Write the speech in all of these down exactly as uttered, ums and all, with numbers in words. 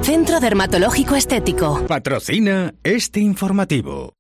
Centro Dermatológico Estético. Patrocina este informativo.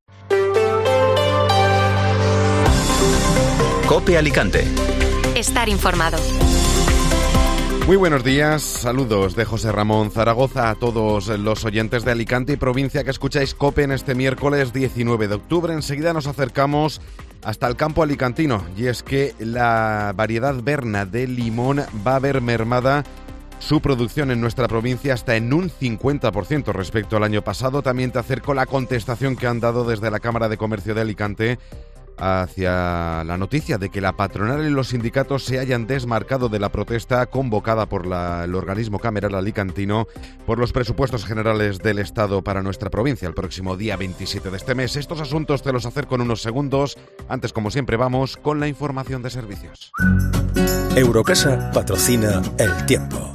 COPE Alicante. Estar informado. Muy buenos días, saludos de José Ramón Zaragoza a todos los oyentes de Alicante y provincia que escucháis COPE en este miércoles diecinueve de octubre. Enseguida nos acercamos hasta el campo alicantino y es que la variedad Berna de limón va a ver mermada su producción en nuestra provincia hasta en un cincuenta por ciento respecto al año pasado. También te acerco la contestación que han dado desde la Cámara de Comercio de Alicante hacia la noticia de que la patronal y los sindicatos se hayan desmarcado de la protesta convocada por la, el organismo cameral alicantino por los presupuestos generales del Estado para nuestra provincia el próximo día veintisiete de este mes. Estos asuntos te los acerco en unos segundos. Antes, como siempre, vamos con la información de servicios. Eurocasa patrocina El Tiempo.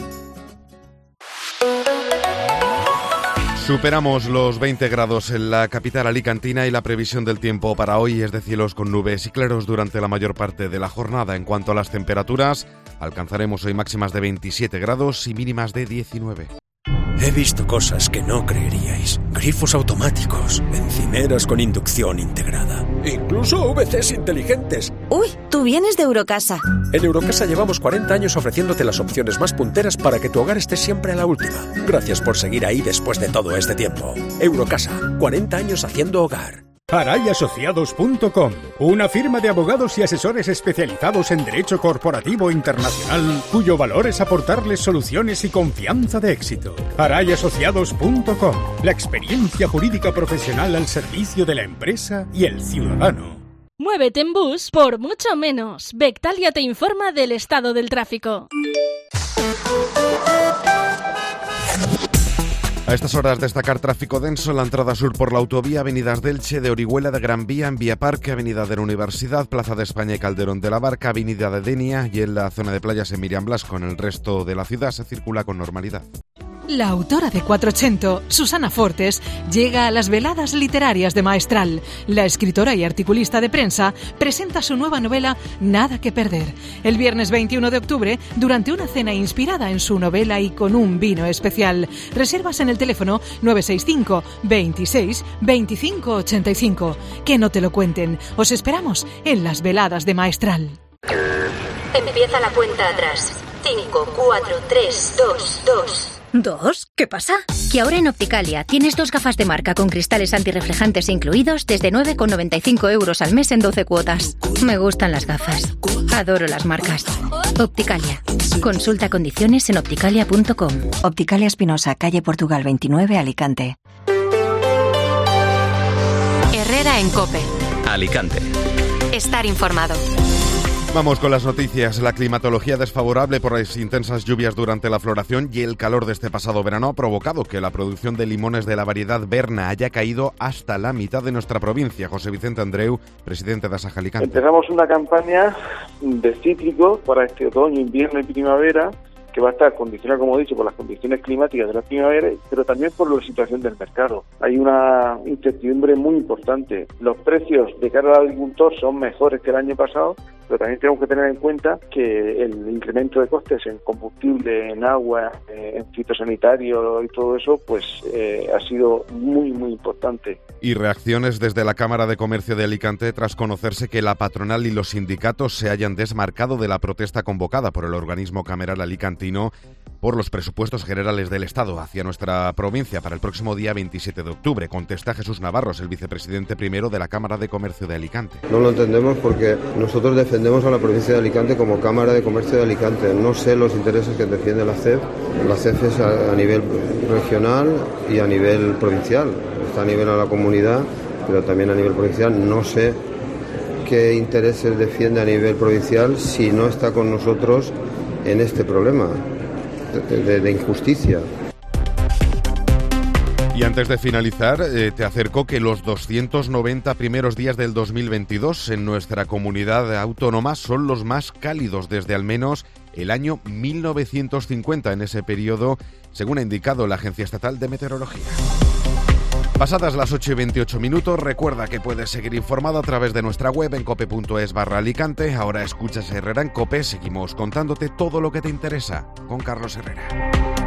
Superamos los veinte grados en la capital alicantina y la previsión del tiempo para hoy es de cielos con nubes y claros durante la mayor parte de la jornada. En cuanto a las temperaturas, alcanzaremos hoy máximas de veintisiete grados y mínimas de diecinueve. He visto cosas que no creeríais. Grifos automáticos, encimeras con inducción integrada, incluso V Cs inteligentes. Uy, tú vienes de Eurocasa. En Eurocasa llevamos cuarenta años ofreciéndote las opciones más punteras para que tu hogar esté siempre a la última. Gracias por seguir ahí después de todo este tiempo. Eurocasa, cuarenta años haciendo hogar. Aray Asociados punto com, una firma de abogados y asesores especializados en derecho corporativo internacional, cuyo valor es aportarles soluciones y confianza de éxito. Aray Asociados punto com, la experiencia jurídica profesional al servicio de la empresa y el ciudadano. Muévete en bus por mucho menos. Bectalia te informa del estado del tráfico. A estas horas destacar tráfico denso en la entrada sur por la autovía, avenidas de Elche, de Orihuela, de Gran Vía, en Vía Parque, avenida de la Universidad, Plaza de España y Calderón de la Barca, avenida de Denia y en la zona de playas en Miriam Blasco. En el resto de la ciudad se circula con normalidad. La autora de Quattrocento, Susana Fortes, llega a las veladas literarias de Maestral. La escritora y articulista de prensa presenta su nueva novela Nada que perder, el viernes veintiuno de octubre, durante una cena inspirada en su novela y con un vino especial. Reservas en el teléfono nueve seis cinco, veintiséis, veinticinco ochenta y cinco. Que no te lo cuenten. Os esperamos en las veladas de Maestral. Empieza la cuenta atrás. cinco, cuatro, tres, dos, dos. ¿Dos? ¿Qué pasa? Que ahora en Opticalia tienes dos gafas de marca con cristales antirreflejantes incluidos desde nueve con noventa y cinco euros al mes en doce cuotas. Me gustan las gafas. Adoro las marcas. Opticalia. Consulta condiciones en opticalia punto com. Opticalia Espinosa, calle Portugal veintinueve, Alicante. Herrera en COPE. Alicante. Estar informado. Vamos con las noticias. La climatología desfavorable por las intensas lluvias durante la floración y el calor de este pasado verano ha provocado que la producción de limones de la variedad Berna haya caído hasta la mitad de nuestra provincia. José Vicente Andreu, presidente de Asaja Alicante. Empezamos una campaña de cítricos para este otoño, invierno y primavera, que va a estar condicionada, como he dicho, por las condiciones climáticas de la primavera, pero también por la situación del mercado. Hay una incertidumbre muy importante. Los precios de cara al agricultor son mejores que el año pasado, pero también tenemos que tener en cuenta que el incremento de costes en combustible, en agua, en fitosanitario y todo eso, pues eh, ha sido muy, muy importante. Y reacciones desde la Cámara de Comercio de Alicante tras conocerse que la patronal y los sindicatos se hayan desmarcado de la protesta convocada por el organismo cameral alicantino por los presupuestos generales del Estado hacia nuestra provincia para el próximo día veintisiete de octubre. Contesta Jesús Navarros, el vicepresidente primero de la Cámara de Comercio de Alicante. No lo entendemos porque nosotros defendemos a la provincia de Alicante como Cámara de Comercio de Alicante. No sé los intereses que defiende la C E F. La C E F es a, a nivel regional y a nivel provincial. Está a nivel a la comunidad, pero también a nivel provincial. No sé qué intereses defiende a nivel provincial si no está con nosotros en este problema de, de, de injusticia. Y antes de finalizar, eh, te acerco que los doscientos noventa primeros días del dos mil veintidós en nuestra comunidad autónoma son los más cálidos desde al menos el año mil novecientos cincuenta, en ese periodo, según ha indicado la Agencia Estatal de Meteorología. Pasadas las ocho y veintiocho minutos, recuerda que puedes seguir informado a través de nuestra web en cope punto es barra Alicante. Ahora escuchas Herrera en COPE, seguimos contándote todo lo que te interesa con Carlos Herrera.